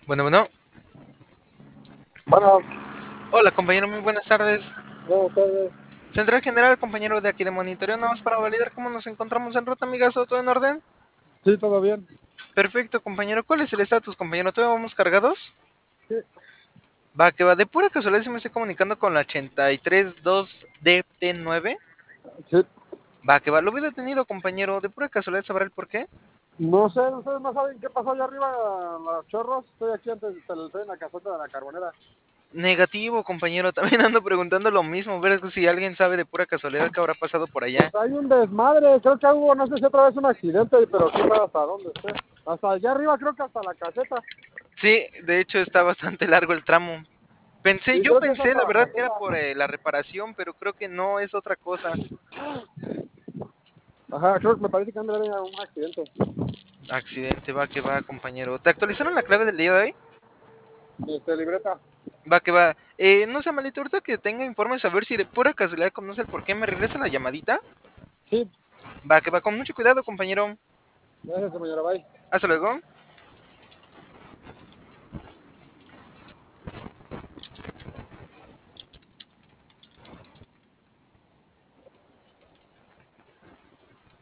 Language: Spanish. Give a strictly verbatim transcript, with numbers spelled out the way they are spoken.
Bueno, bueno. Bueno, Hola, compañero, muy buenas tardes. buenas tardes. Central General, compañero de aquí de monitoreo, nada más para validar cómo nos encontramos en ruta, amigazo, ¿todo en orden? Sí, todo bien. Perfecto, compañero. ¿Cuál es el estatus, compañero? ¿Todavía vamos cargados? Sí, Va, que va. De pura casualidad se me estoy comunicando con la ochenta y tres dos D T nueve. sí. Va, que va. Lo veo detenido, compañero. De pura casualidad sabrá el por qué. No sé, ustedes no saben qué pasó allá arriba en los chorros. Estoy aquí antes, estoy en la casota de la carbonera. Negativo, compañero. También ando preguntando lo mismo. Ver si alguien sabe de pura casualidad qué habrá pasado por allá. Pues hay un desmadre, creo que hubo, no sé si otra vez un accidente, pero quién sabe hasta dónde esté. Hasta allá arriba, creo que hasta la caseta. Sí, de hecho está bastante largo el tramo. Pensé, Sí, yo creo que es pensé, hasta la la verdad, que era caseta. por eh, la reparación, pero creo que no es otra cosa. Ajá, creo que me parece que anda en un accidente. Accidente, va que va, compañero. ¿Te actualizaron la clave del día de hoy? Este, libreta. Va que va. Eh, no sé, malito, ahorita que tenga informes, a ver si de pura casualidad conoce el por qué me regresa la llamadita. Sí, Va que va, con mucho cuidado, compañero. gracias, señora, bye. Hasta luego.